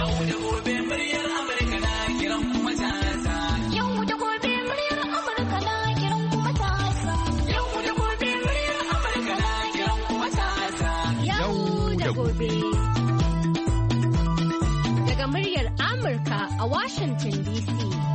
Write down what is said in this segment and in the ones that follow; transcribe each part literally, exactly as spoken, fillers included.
Daga muryar Amurka a Washington D C.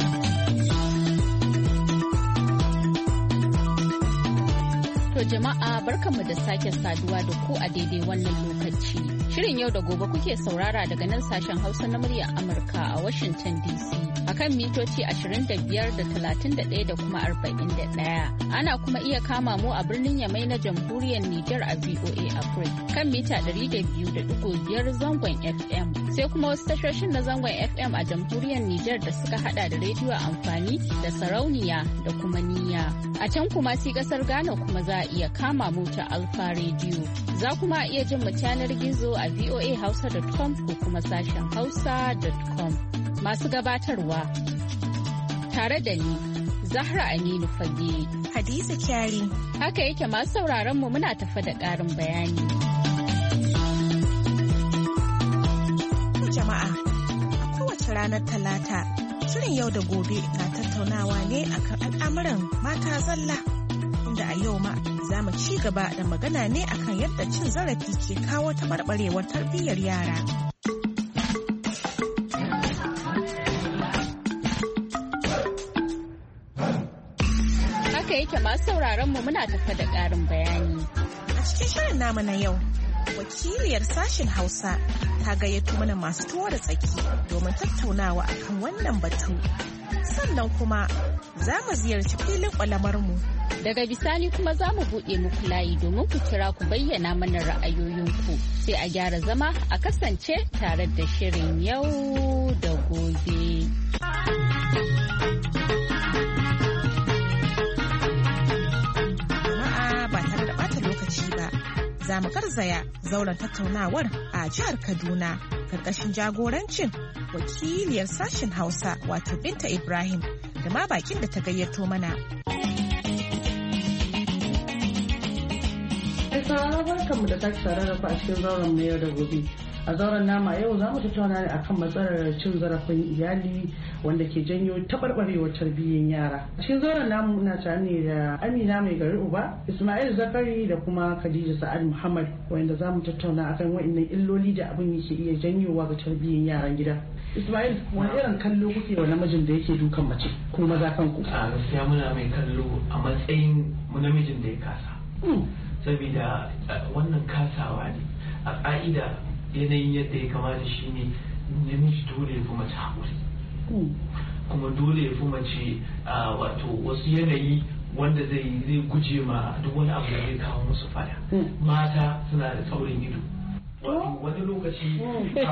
To jama'a barkanmu da sake saduwa da ku a daidai wannan lokaci. Shirin yau da gobe kuke saurara daga nan sashen Hausa na muryar Amurka a Washington D C. Akan mitoci ashirin da biyar da talatin da ɗaya da kuma arba'in da ɗaya. Ana kuma iya kama mu a birnin Yamai na jamhuriyar Nijar a V O A Africa kan mita ɗari da biyu da ɗigo biyar zangon F M. Sai kuma wasu tashoshin na zangon F M a jamhuriyar Nijar da suka hada da rediyo amfani da sarauniya da kuma niyya. A can kuma sai kasar Ghana kuma za a iya kama mu ta Alfa Radio. Za kuma iya jin mu yanar gizo a voa hausa dot com ko kuma sashen hausa dot com. Masu gabatarwa tare da ni Zahra Aminu Fage. Hadiza Kyari. Haka yake masu sauraron mu muna tafa da ƙarin bayani. Jama'a, a kowace ranar Talata, shirin yau da gobe na tattaunawa ne akan al'amuran mata zalla. Inda a yau ma za mu ci gaba da magana ne akan yadda cin zarafi ke kawo taɓarɓarewar tarbiyyar yara. Haka yake masu sauraron mu muna tafa da ƙarin bayani. A cikin shirin namu na yau, wakiliyar sashen Hausa ta gayyato mana masu tuwo da tsaki domin tattaunawa akan wannan batu. Sannan kuma za mu ziyarci filin kwalamar mu. Daga bisani kuma za mu buɗe muku layi domin ku kira ku bayyana mana ra'ayoyinku. Sai a gyara zama a kasance tare da shirin yau da gobe. Jama'a ba tare da ɓata lokaci ba, za mu garzaya zauren tattaunawar a jihar Kaduna karkashin jagorancin wakiliyar sashen Hausa wato Binta Ibrahim da ma bakin da ta gayyato mana. Sauraro barkanmu da sake sarrafa a cikin zauren na yau da gobe. A zauren nama yau za mu tattauna ne akan matsalar cin zarafin iyali wanda ke janyo taɓarɓarewar tarbiyyar yara. A cikin zauren namu muna tare ne da Amina mai gari uba, Ismail Zakari da kuma Khadija Sa'ad Muhammad wanda za mu tattauna akan wa'annan illoli da abin yake iya janyowa ga tarbiyyar yaran gida. Ismail, wani irin kallo kuke wa namijin da yake dukan mace ko maza kanku? A gaskiya muna mai kallo a matsayin namijin da ya kasa. Saboda wannan kasawa ne a ƙa'ida yanayin yadda ya kamata shi ne namiji dole ya fi mace haƙuri kuma dole ya fi mace wato wasu yanayi wanda zai zai guje ma duk wani abu da zai kawo musu fada. Mata suna da tsaurin ido wani lokaci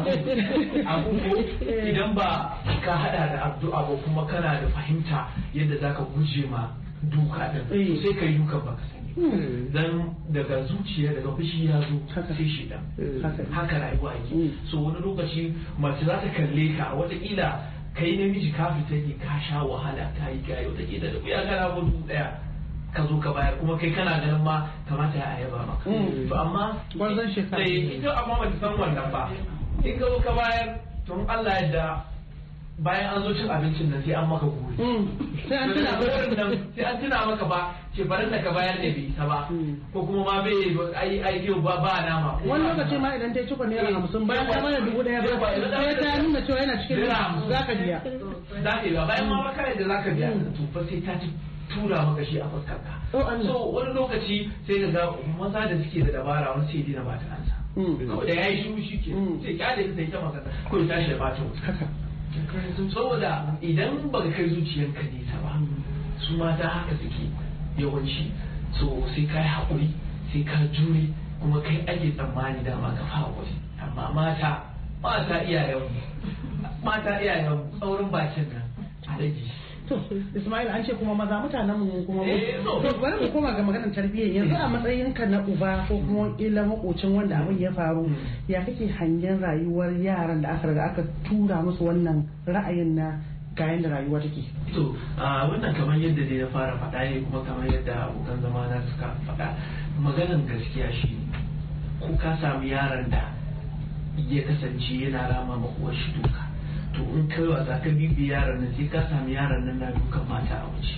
abu idan ba ka hada da addu'a ba kuma kana da fahimta yadda zaka guje ma duka din sai ka yi dukan baka sani dan daga zuciya daga fushi ya zo sai shi dan haka rayuwa yake. So wani lokaci mace za ta kalle ka watakila kai namiji ka fita ne ka sha wahala ka yi gayi watakila da kuya kana gudu daya ka zo ka bayar kuma kai kana ganin ma kamata ya yaba maka to amma gwarzon shekara ita amma ba ta san wannan ba in ka zo ka bayar to Allah ya da bayan an zo cin abincin nan sai an maka gori sai an tuna maka sai an tuna maka ba ce barin da ka bayar ne bai isa ba ko kuma ma bai ai ai yau ba ba nama wani lokaci ma idan ta yi cikon naira hamsin bayan ka mana dubu daya ba sai ta nuna cewa yana cikin zaka biya zaka biya bayan ma baka da zaka biya to fa sai ta tura maka shi a fuskar ka so wani lokaci sai ka ga maza da suke da dabara wani sai dina ba ta ansa da yayi shi shi ke sai kyale ta ta magana ko ta tashi ba ta haka saboda idan baka kai zuciyarka nesa ba su mata haka suke yawanci so sai kai haƙuri sai ka jure kuma kai ake tsammani dama ka fa haƙuri amma mata mata iyayen mata iyayen tsaurin bakin nan a rage. To Ismail an ce kuma maza mutanen mu kuma to bari mu koma ga maganar tarbiyya yanzu a matsayin ka na uba ko kuma ila makocin wanda abin ya faru ya kake hangen rayuwar yaran da aka riga aka tura musu wannan ra'ayin na ga yanda rayuwa take. To wannan kamar yadda dai na fara faɗa ne kuma kamar yadda abokan zama na suka faɗa maganar gaskiya shi ko ka samu yaran da ya kasance yana rama ma uwar shi duka, to in kai wasa ka bibi yaron nan sai ka sami yaron nan na dukan mata a waje.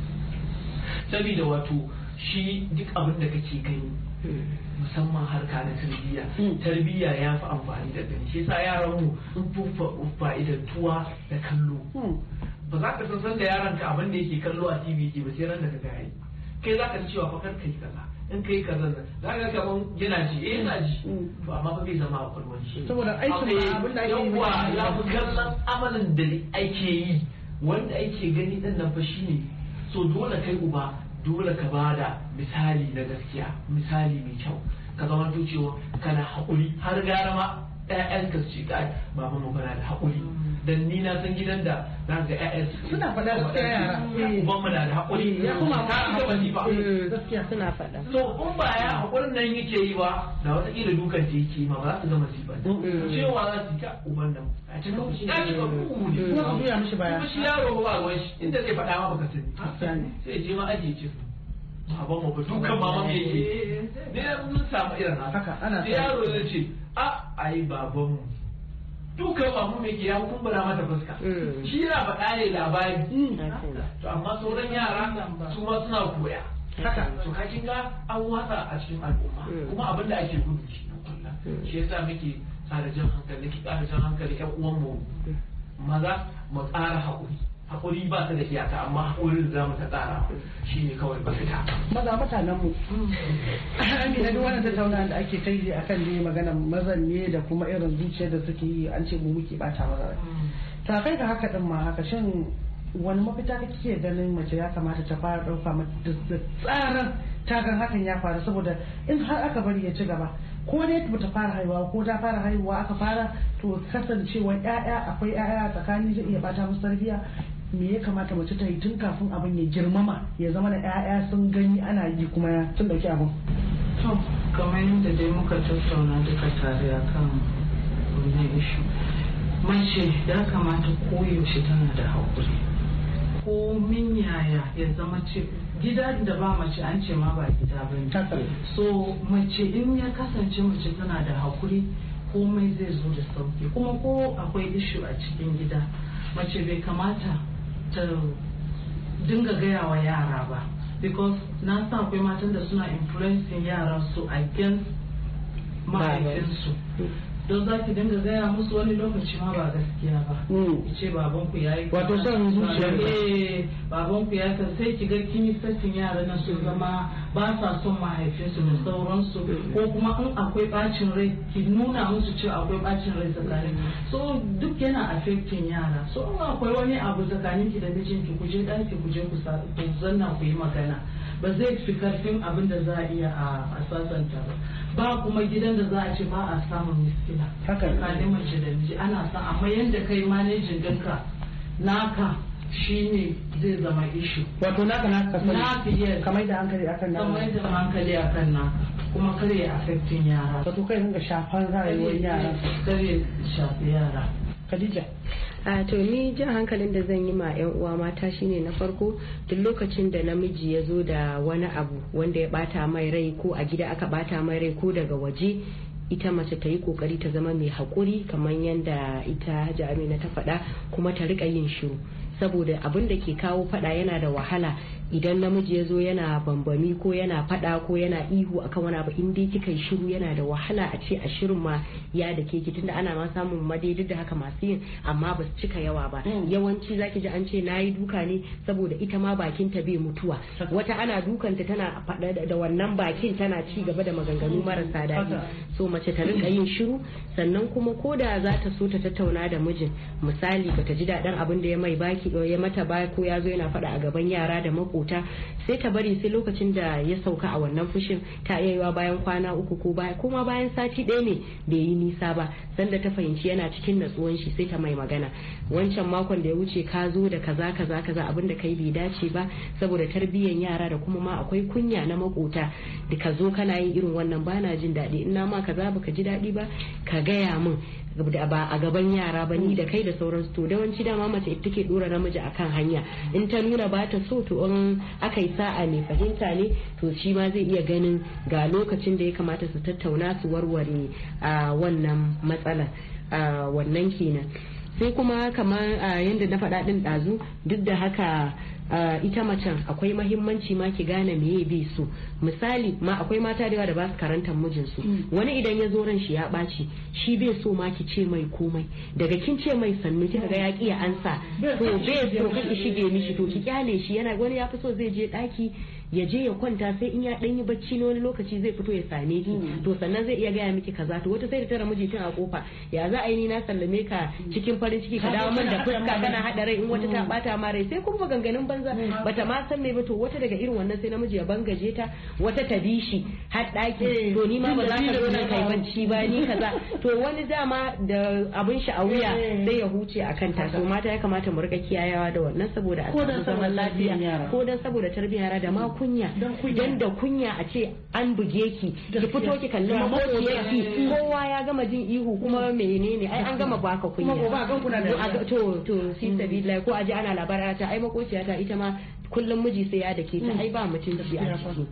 Saboda wato shi duk abin da kake gani musamman harka na tarbiyya tarbiyya ya fi amfani da gani, shi yasa yaran mu sun fi fa'idantuwa da kallo. Ba za ka san da yaron ka abin da yake kallo a T V ke ba sai ran da ka ga yayi, kai za ka ji cewa fa kar kai kaza in kai kaza nan za ka ga kaman yana ji eh yana ji to amma fa bai zama a kwalwan shi saboda aikin abin da ake yi ya fi kallon amalin da ake yi wanda ake gani din nan fa shine. So dole kai uba dole ka bada misali na gaskiya, misali mai kyau, ka zama cewa kana haƙuri har gara ma ƴaƴan ka su ce baba mu kana da haƙuri. Dan ni na san gidan da za ga ƴaƴan suna faɗa gaskiya yara uban mu na da haƙuri ya kuma ka ga wani ba gaskiya suna faɗa. So in ba ya haƙurin nan yake yi ba da wata kila dukan ta yake ma ba za su ga masifa cewa za su ta uban nan a cikin shi ya ci ku ne kuma ku ya mishi baya kuma shi yaro ba ruwan shi inda zai faɗa ma baka sani sai je ma aje ce baban mu ba dukan mama me yake ne mun samu irin haka ana yaro zai ce a ai baban mu dukan mamu mai ke ya kumbura mata fuska shi yana faɗa ne labari to amma sauran yara su ma suna koya haka to kakin ga an watsa a cikin al'umma kuma abin da ake gudu shi na kullum shi yasa muke tsara jan hankali ki ƙara jan hankali ƴan uwan mu maza mu tsara haƙuri haƙuri ba ta da iyaka amma haƙurin za mu ta tsara shi ne kawai ba fita maza mutanen mu amina duk wannan tattauna da ake kai akan dai maganar mazan ne da kuma irin zuciyar da suke yi an ce mu muke bata maza ta kai ga haka din ma haka shin wani mafita kake ganin mace ya kamata ta fara ɗauka mata da tsaran tagan hakan ya faru saboda in har aka bari ya ci gaba ko dai ta fara haihuwa ko ta fara haihuwa aka fara to kasancewa ƴaƴa akwai ƴaƴa tsakani zai iya bata musu tarbiyya. Me ya kamata mace ta yi tun kafin abin ya girmama ya zama da ƴaƴa sun gani ana yi kuma sun dauki abin. To kamar yadda dai muka tattauna duka tare akan wannan ishu, mace ya kamata koyaushe tana da haƙuri. Ko min yaya ya zama ce gida da ba mace an ce ma ba gida ba ne. So mace in ya kasance mace tana da haƙuri komai zai zo da sauki, kuma ko akwai ishu a cikin gida mace bai kamata ta dinga gaya wa yara ba, because na sa akwai matan da suna influencing yaran su against mahaifinsu. Don za ki dinga gaya musu wani lokaci ma ba gaskiya ba. Ce babanku ya yi wato son zuciya ne babanku ya kan sai ki ga kin yi satin yaran nan su zama ba sa son mahaifinsu da sauransu, ko kuma in akwai bacin rai ki nuna musu cewa akwai bacin rai tsakanin. So duk yana affecting yara. So in akwai wani abu tsakanin ki da mijinki ku je ɗaki ku je ku zanna ku yi magana. Ba zai fi karfin abin da za a iya a sasanta ba. Ba kuma gidan da za a ce ba a samun miskila tsakanin mace da miji ana sa, amma yadda kai manejin ɗinka naka shine zai zama ishu. Wato naka naka naka yes kamar da hankali akan naka kamar da hankali akan naka kuma kare ya affecting yara. Wato kai dinga shafan rayuwar yara kare shafi yara. Khadija. a to ni jan hankalin da zan yi ma yan uwa mata shine na farko duk lokacin da namiji ya zo da wani abu wanda ya bata mai rai ko a gida aka bata mai rai ko daga waje, ita mace ta yi kokari ta zama mai haƙuri kamar yadda ita Hajji Amina ta faɗa, kuma ta rika yin shiru saboda abin da ke kawo faɗa yana da wahala. Idan namiji ya zo yana bambami ko yana faɗa ko yana ihu akan wani abu, in dai kika yi shiru yana da wahala a ce a shirin ma ya da ke tunda ana ma samun madaidai da haka masu yin, amma ba su cika yawa ba. Yawanci zaki ji an ce nayi duka ne saboda ita ma bakin ta bai mutuwa, wata ana dukanta tana faɗa da wannan bakin tana ci gaba da maganganu marasa daɗi. So mace ta rinka yin shiru, sannan kuma ko da za ta so ta tattauna da mijin, misali bata ji daɗin abin da ya mai baki ya mata ba ko ya zo yana faɗa a gaban yara da mako sai ta bari sai lokacin da ya sauka a wannan fushin, ta yayiwa bayan kwana uku ko baya kuma bayan sati ɗaya ne da yi nisa ba, sanda ta fahimci yana cikin natsuwan shi sai ta mai magana. Wancan makon da ya wuce ka zo da kaza kaza kaza abin da kai bai dace ba, saboda tarbiyyar yara da kuma ma akwai kunya na makota da ka zo kana yin irin wannan bana jin daɗi, ina ma kaza baka ji daɗi ba ka gaya min ba a gaban yara ba ni da kai da sauransu. To da yawanci dama mace ita take dora namiji akan hanya, in ta nuna ba ta so to in idan aka yi sa'a mai fahimta ne to shi ma zai iya ganin ga lokacin da ya kamata su tattauna su warware a wannan matsalar wannan kenan. Sai kuma kamar yadda na faɗa ɗin ɗazu duk da haka Uh, ita macen akwai mahimmanci ma ki gane meye bai so. Misali ma akwai mata da yawa da ba su karantar mijinsu mm. wani idan ya zo ran shi ya ɓaci shi bai so ma ki ce mai komai daga kin ce mai sannu kika ga ya ki ya ansa to bai so kake shige mishi to ki kyale shi yana wani ya fi so zai je ɗaki ya je ya kwanta sai in ya dan yi bacci na wani lokaci zai fito ya same ki to sannan zai iya gaya miki kaza to wata sai da tara miji tun a kofa ya za a yi ni na sallame ka cikin farin ciki ka dawo min da fuska kana hada rai in wata ta bata ma rai sai kuma maganganun banza bata ma san me ba to wata daga irin wannan sai namiji ya bangaje ta wata ta bi shi har daki to ni ma ba za ka zo nan kai bacci ba ni kaza to wani dama da abin shi a wuya sai ya huce akan ta to mata ya kamata mu rika kiyayewa da wannan saboda a samu zaman lafiya ko dan saboda tarbiyyar da ma kunya dan da kunya a ce an buge ki ki fito ki kalli makociyarki kowa ya gama jin ihu kuma menene ai an gama baka kunya to to si sabila ko aje ana labarin ta ai makociyata ita ma kullum miji sai ya dake ta ai ba mutunci a ciki.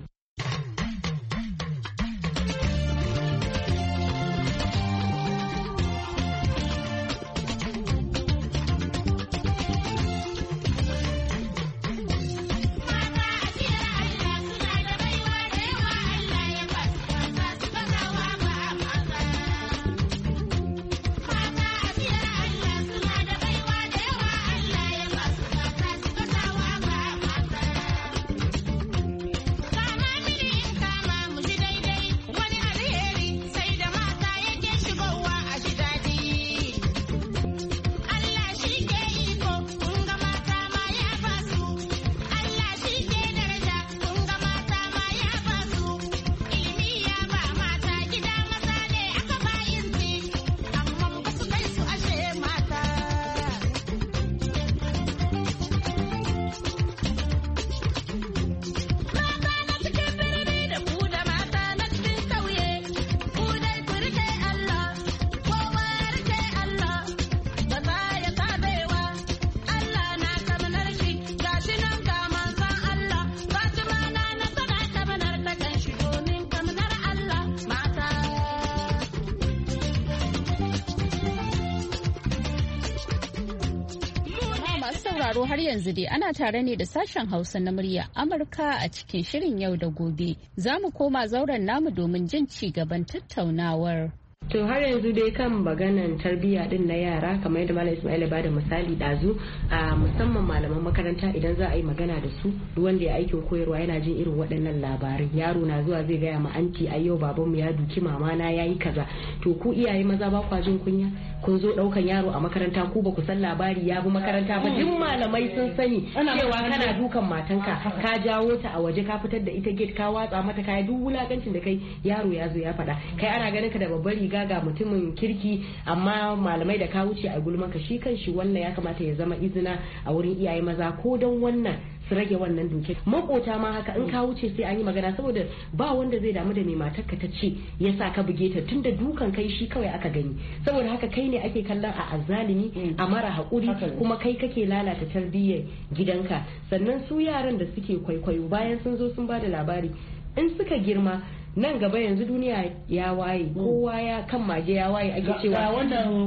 sauraro har yanzu dai ana tare ne da sashen Hausa na murya Amurka a cikin shirin yau da gobe. Za mu koma zauren namu domin jin ci gaban tattaunawar. To har yanzu dai kan maganan tarbiyya din na yara kamar yadda Malam Ismail ba da misali dazu a musamman malaman makaranta idan za a yi magana da su duk wanda ya aikin koyarwa yana jin irin waɗannan labarai yaro na zuwa zai gaya ma anti a yau babanmu ya duki mama na yayi kaza to ku iyaye maza ba kwa jin kunya kun zo ɗaukan yaro a makaranta ku ba ku san labari ya bi makaranta ba duk malamai sun sani cewa kana dukan matanka ka jawo ta a waje ka fitar da ita gate ka watsa mata kaya duk wulakancin da kai yaro ya zo ya faɗa kai ana ganin ka da babbar riga ga mutumin kirki amma malamai da ka wuce a gulmanka shi kan shi wannan ya kamata ya zama izina a wurin iyaye maza ko don wannan su rage wannan duke makota ma haka in ka wuce sai an yi magana saboda ba wanda zai damu da mai matarka ta ce ya sa ka buge ta tunda dukan kai shi kawai aka gani saboda haka kai ne ake kallon a azzalimi a mara haƙuri kuma kai kake lalata tarbiyyar gidanka sannan su yaran da suke kwaikwayo bayan sun zo sun ba da labari in suka girma nan gaba yanzu duniya ya waye kowa ya kan mage ya waye ake cewa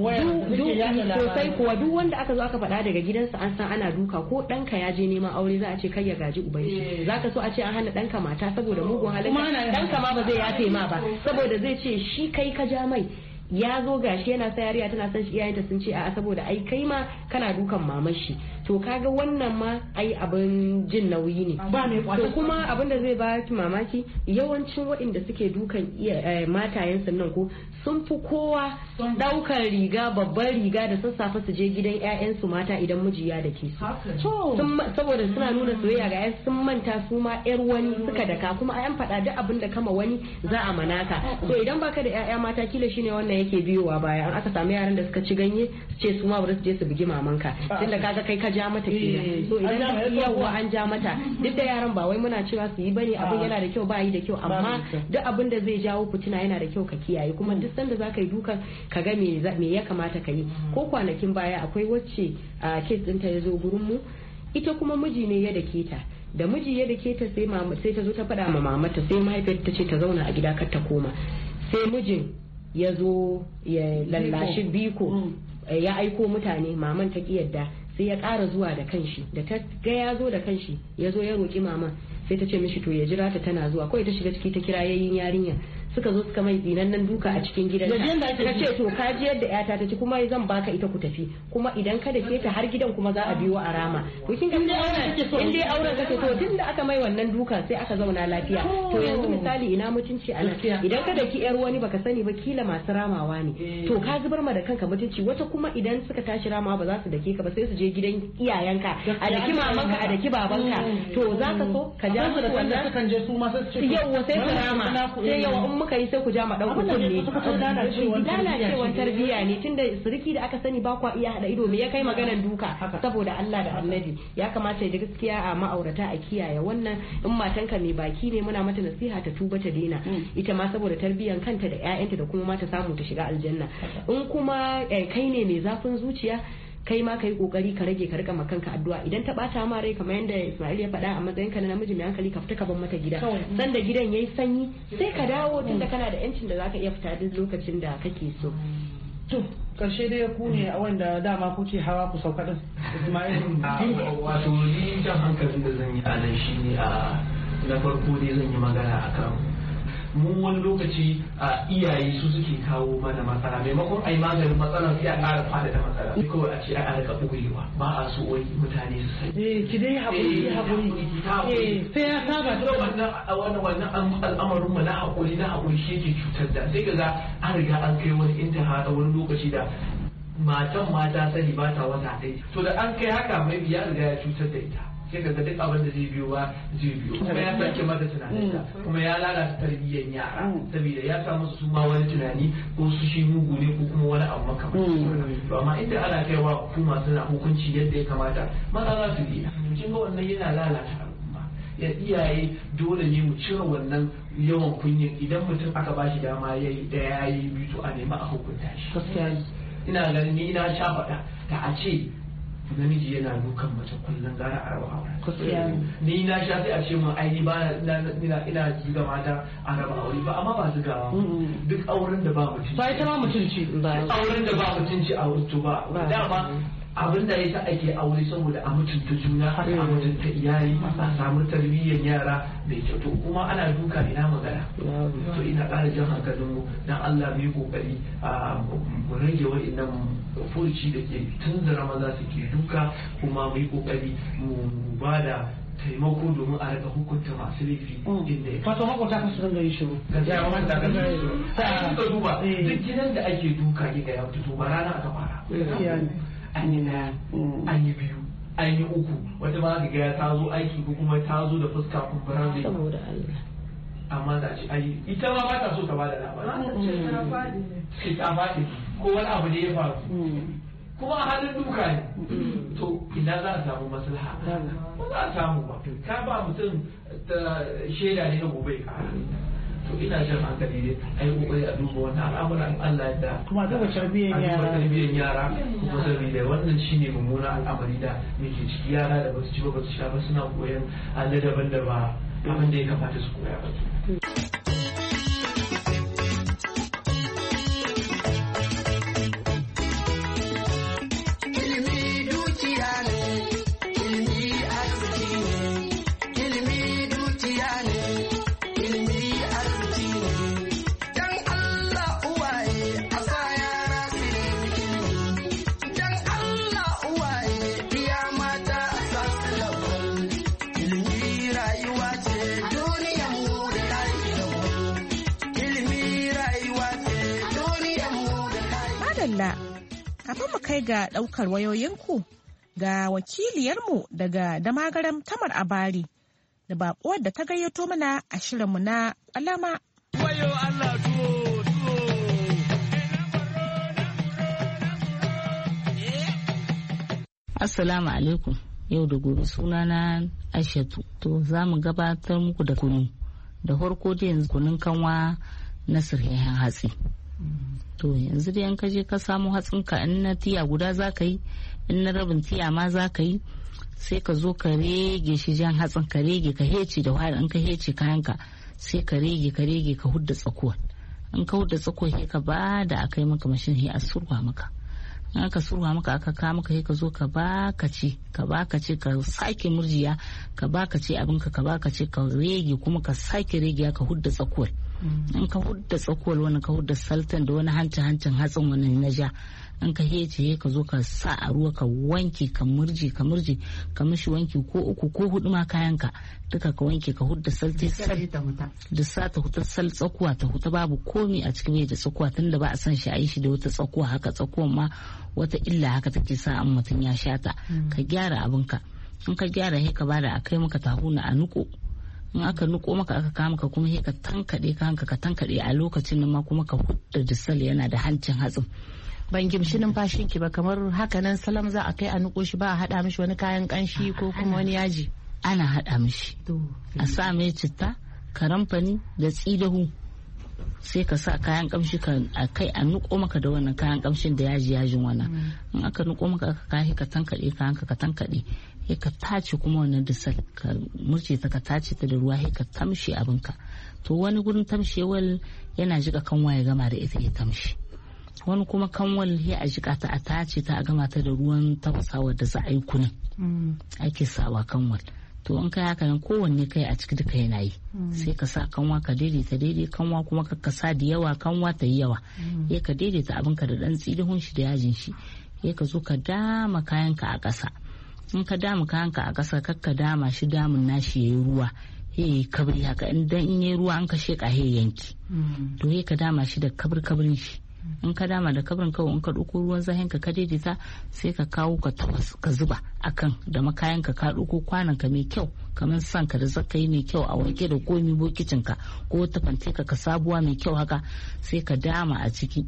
sosai kuwa duk wanda aka zo aka faɗa daga gidansa an san ana duka ko ɗanka ya je neman aure za a ce kai ya gaji uban shi zaka so a ce an hana ɗanka mata saboda mugun halin ɗanka ma ba zai yafe ma ba saboda zai ce shi kai ka ja mai ya zo gashi yana sa yariya tana son shi iyayenta sun ce a'a saboda ai kai ma kana dukan maman shi to kaga wannan ma ai abin jin nauyi ne ba mai kwato kuma abin da zai ba ki mamaki yawancin waɗanda suke dukan matayen nan ko sun fi kowa daukar riga babban riga da sassafe su je gidan ƴaƴansu mata idan miji ya dake su saboda suna nuna soyayya ga ƴaƴan sun manta su ma ƴar wani suka daka kuma an faɗa duk abin da kama wani za a manaka to idan baka da ƴaƴa mata kila shine wannan yake biyowa baya an aka samu yaran da suka ci ganye su ce su ma bari su je su bugi mamanka tunda kaga kai ka ja mata kenan so idan yawa an ja mata duk da yaran ba wai muna cewa su yi bane abin yana da kyau ba yi da kyau amma duk abin da zai jawo fitina yana da kyau ka kiyaye kuma duk sanda zaka yi dukan ka ga me me ya kamata ka yi ko kwanakin baya akwai wacce a case ɗinta ya zo gurin mu ita kuma miji ne ya dake ta da miji ya dake ta sai mama sai ta zo ta faɗa ma mamata sai mahaifiyar ta ce ta zauna a gida kar ta koma sai mijin ya zo ya lallashi biko ya aiko mutane maman ta ki yadda sai ya ƙara zuwa da kanshi da ta ga ya zo da kanshi ya zo ya roƙi maman sai ta ce mishi to ya jira ta tana zuwa kawai ta shiga ciki ta kira yayin yarinya suka zo suka mai tsinannen duka a cikin gidan ta ce to ka ji yadda yata ta ci kuma zan baka ita ku tafi kuma idan ka dake ta har gidan kuma za a biyo a rama to kin ga in dai auren kake to tunda aka mai wannan duka sai aka zauna lafiya to yanzu misali ina mutunci a nan idan ka daki yar wani baka sani ba kila masu ramawa ne to ka zubar ma da kanka mutunci wata kuma idan suka tashi ramawa ba za su dake ka ba sai su je gidan iyayenka a daki mamanka a daki babanka to za ka so ka ja su da wannan sukan je su ma sai su ce yawa sai su rama sai yawa in muka yi sai ku ja ma dauko kunne lalacewar tarbiyya ne tunda suriki da aka sani ba kwa iya hada ido me ya kai maganan duka saboda Allah da Annabi ya kamata da gaskiya a ma'aurata a kiyaye wannan in matanka mai baki ne muna mata nasiha ta tuba ta daina ita ma saboda tarbiyyan kanta da ƴaƴanta da kuma ma ta samu ta shiga aljanna in kuma kai ne mai zafin zuciya kai ma kai kokari ka rage ka rika makanka addu'a idan ta bata ma rai kamar yadda Ismail ya faɗa a matsayin ka na namiji mai hankali ka fita ka bar mata gida san da gidan yayi sanyi sai ka dawo tunda kana da yancin da zaka iya fita duk lokacin da kake so to karshe dai ku ne a wanda dama kuke hawa ku sauka din Ismail wato ni jan hankalin da zan yi a nan shine a na farko dai zan yi magana akan mu wani lokaci a iyaye su suke kawo mana matsala maimakon ai maganin matsala sai a ƙara fada da matsala sai kawai a ce ai a rika bugurewa ba a so wai mutane su sai eh ki dai haƙuri haƙuri eh sai ya saba da wannan wannan wannan al'amarin mu na haƙuri na haƙuri shi yake cutar da sai kaga an riga an kai wani intaha a wani lokaci da matan mata sani ba ta wata ɗaya to da an kai haka mai biya riga ya cutar da ita sai ka ga duk abin da zai biyo ba zai biyo kuma ya sake mata tunaninta kuma ya lalata tarbiyyar yara saboda ya sa musu su ma wani tunani ko su shi mugu ne ko kuma wani abu makamancin to amma inda ana kaiwa hukuma suna hukunci yadda ya kamata maza za su yi kin ga wannan yana lalata al'umma ya iyaye dole ne mu cire wannan yawan kunyin idan mutum aka ba shi dama yayi da yayi biyu to a nemi a hukunta shi ina ganin ni ina sha faɗa da a ce namiji yana dukan mace kullum gara a raba aure ni na sha sai a ce mun ai ba ina ina jiga mata a raba aure ba amma ba zugawa duk auren da ba mutunci ba ita ma mutunci auren da ba mutunci a wato ba dama abin da yasa ake aure saboda a mutunta juna a mutunta iyali a samu tarbiyyar yara mai kyau to kuma ana duka ina magana to ina ƙara jan hankalin mu dan Allah mu yi kokari mu rage wa'annan furuci da ke tunzura maza suke duka kuma mu yi kokari mu ba da taimako domin a rika hukunta masu laifi inda ya wato makwata kan su dinga yin shiru gaskiya ma da kan shiru sai suka duba duk gidan da ake duka ga ya fito ba rana aka fara an yi daya an yi biyu an yi uku wata ma ga ya ta zo aiki ko kuma ta zo da fuska kumburan zai saboda Allah amma da ce ai ita ma ba ta so ta bada labari sai ta faɗi ko wani abu ne ya faru kuma a halin duka ne to ina za a samu maslaha ba za a samu ba ka ba mutum shaida ne na gobe ka to ina jan hankali ne ai kokari a duba wannan al'amuran Allah ya da kuma duba tarbiyyar yara tarbiyyar yara kuma saboda wannan shine mummunan al'amari da muke ciki yara da basu ci ba basu sha ba suna koyan Allah daban da ba abin da ya kamata su koya ba Kafin mu kai ga ɗaukar wayoyinku ga wakiliyarmu daga Damagaram Tamar Abari da baƙuwar da ta gayyato mana a shirinmu na ƙwalama. Wayo Allah tuwo tuwo. Assalamu alaikum. Yau da gobe sunana Aishatu. To za mu gabatar muku da kunu. Da farko da yanzu kunun kanwa na sirhehen hatsi. To yanzu da yan kaje ka samu hatsinka in na tiya guda za ka yi in na rabin tiya ma za ka yi sai ka zo ka rege shi jan hatsin ka rege ka hece da wahala in ka hece kayanka sai ka rege ka rege ka hudda tsakuwar in ka hudda tsakuwar sai ka ba da akai maka mashin sai a surwa maka in aka surwa maka aka ka maka sai ka zo ka baka ci ka baka ci ka sake murjiya ka baka ci abinka ka baka ci ka rege kuma ka sake rege ka hudda tsakuwar in ka hudda tsakuwar wani ka hudda saltan da wani hancin hancin hatsin wani na ja in ka hece ka zo ka sa a ruwa ka wanke ka murji ka murji ka mishi wanki ko uku ko hudu ma kayanka duka ka wanke ka hudda salte sal da sa ta huta sal tsakuwa ta huta babu komi a cikin mai da tsakuwa tunda ba a san shi a yi shi da wata tsakuwa haka tsakuwan ma wata illa haka take sa an mutum ya shata ka gyara abinka in ka gyara he ka bada a kai maka tahuna a nuko in aka nuko maka aka kama ka kuma he ka tankade ka hanka ka tankade a lokacin nan ma kuma ka hudda da sal yana da hancin hatsin. Ban gimshi numfashin ki ba kamar haka nan salam za a kai a nuko shi ba a hada mishi wani kayan kanshi ko kuma wani yaji. Ana hada mishi a sa mai citta karamfani da tsidahu sai ka sa kayan kamshi ka a kai a nuko maka da wannan kayan kamshin da yaji yajin wannan in aka nuko maka aka kai ka tankade ka hanka ka tankade sai ka tace kuma wannan dusal ka murce ta ka tace ta da ruwa sai ka tamshe abinka to wani gurin tamshewal yana jika kanwa ya gama da ita ya tamshi wani kuma kanwal ya a jika ta a tace ta a gama ta da ruwan tafasawa da za a yi kunin ake sawa kanwal to in kai haka nan kowanne kai a ciki duka yana yi sai ka sa kanwa ka daidaita daidai kanwa kuma ka sa da yawa kanwa ta yi yawa ya ka daidaita abinka da dan tsidihun shi da yajin shi ya ka zo ka dama kayanka a ƙasa in ka dama kayanka a ƙasa kar ka dama shi damun nashi yayi ruwa he kabri haka in dan in yayi ruwa an ka sheka he yanki to he ka dama shi da kabir kabrin shi in ka dama da kabrin kawai in ka ɗauko ruwan zahin ka daidaita sai ka kawo ka tabas ka zuba akan da makayan ka ka ɗauko kwanan ka mai kyau kamar san ka da zaka yi mai kyau a wanke da komi bokicin ka ko wata fanteka ka sabuwa mai kyau haka sai ka dama a ciki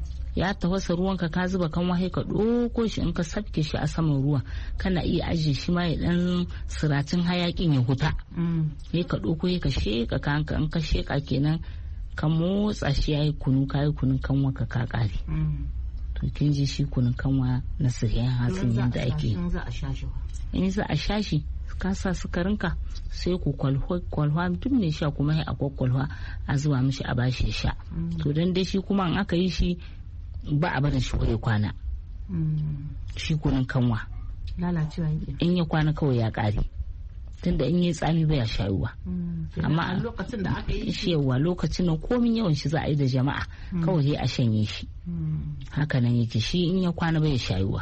ya tafasa ruwan ka ka zuba kan wahai ka ɗauko shi in ka sabke shi a saman ruwan kana iya ajiye shi ma ya dan siracin hayakin ya huta sai ka ɗauko ka sheka kanka in ka sheka kenan ka motsa shi yayi kunu kayi kunun kanwa ka ka kare to kin ji shi kunun kanwa na sahihan hatsin yadda ake in za a sha shi ka sa sukarinka sai ku kwalwa kwalwa duk ne sha kuma sai a kwakwalwa a zuba mishi a bashi sha to dan dai shi kuma in aka yi shi ba a barin shi waye kwana shi kunun kanwa lalacewa in ya kwana kawai ya kare tunda in yi tsami baya shayuwa amma a lokacin da aka yi shi yawa lokacin nan komin yawan shi za a yi da jama'a kawai sai a shanye shi haka nan yake shi in ya kwana baya shayuwa.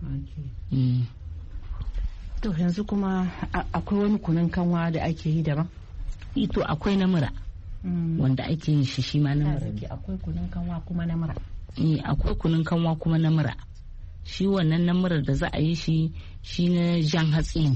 To yanzu kuma akwai wani kunun kanwa da ake yi daban? Ito akwai na mura wanda ake yin shi shi ma na mura. Akwai kunun kanwa kuma na mura. Akwai kunun kanwa kuma na mura. Shi wannan na mura da za a yi shi shi na jan hatsi ne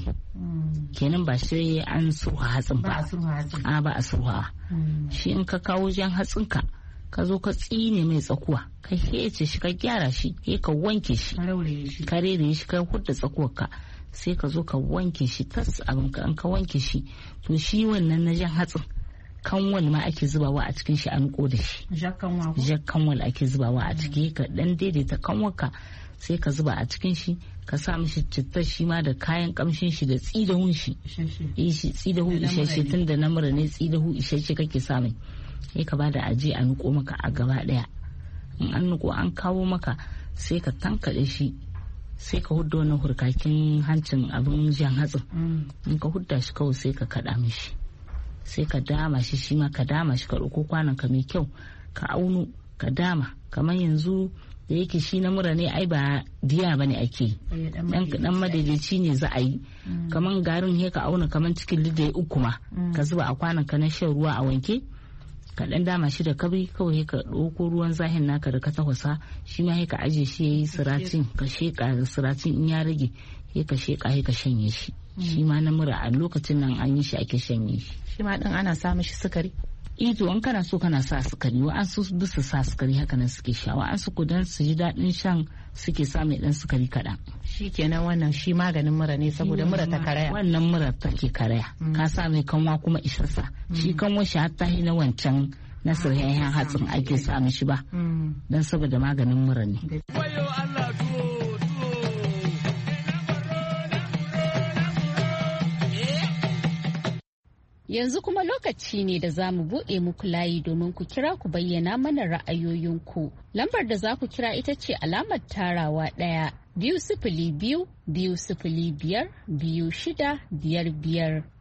kenan ba sai an surha hatsin ba a ba a surha shi in ka kawo jan hatsin ka ka zo ka tsine mai tsakuwa ka hece shi ka gyara shi he ka wanke shi ka rere shi ka hudda tsakuwar ka sai ka zo ka wanke shi tas abin ka an ka wanke shi to shi wannan na jan hatsin kanwal ma ake zubawa a cikin shi an koda shi jakkanwal ake zubawa a ciki ka dan daidaita kanwarka sai ka zuba a cikin shi ka sa mishi cittar shi ma da kayan kamshin shi da tsidahun shi shi tsidahu isasshe tun da na mura ne tsidahu isasshe kake sa mai sai ka bada aje a nuko maka a gaba daya in an nuko an kawo maka sai ka tankade shi sai ka hudda wannan hurkakin hancin abin jan hatsin in ka hudda shi kawai sai ka kada mishi sai ka dama shi shi ma ka dama shi ka ɗauko kwanan ka mai kyau ka auno ka dama kamar yanzu da yake shi na mura ne ai ba diya bane ake dan dan madaidaici ne za a yi kamar garin he ka auna kamar cikin lidda uku ma ka zuba a kwanan ka na shan ruwa a wanke ka dan dama shi da kabri kawai ka ɗauko ruwan zahin naka da ka tafasa shi ma he ka aje shi yayi siracin ka sheka siracin in ya rage he ka sheka he ka shanye shi shi ma na mura a lokacin nan an yi shi ake shanye shi shi ma din ana sa mishi sukari ito in kana so kana sa sukari wa an su bisa sa sukari haka nan suke sha wa an su kudan su ji daɗin shan suke sa mai dan sukari kaɗan. Shi kenan wannan shi maganin mura ne saboda mura ta karaya. Wannan mura take karaya ka sa mai kanwa kuma isassa shi kanwa shi hatta na wancan na sirhen hatsin ake sa mishi ba dan saboda maganin mura ne. Yanzu kuma lokaci ne da za mu buɗe muku layi domin ku kira ku bayyana mana ra'ayoyinku. Lambar da za ku kira ita ce alamar tarawa ɗaya biyu sifili biyu biyu sifili biyar biyu shida biyar biyar.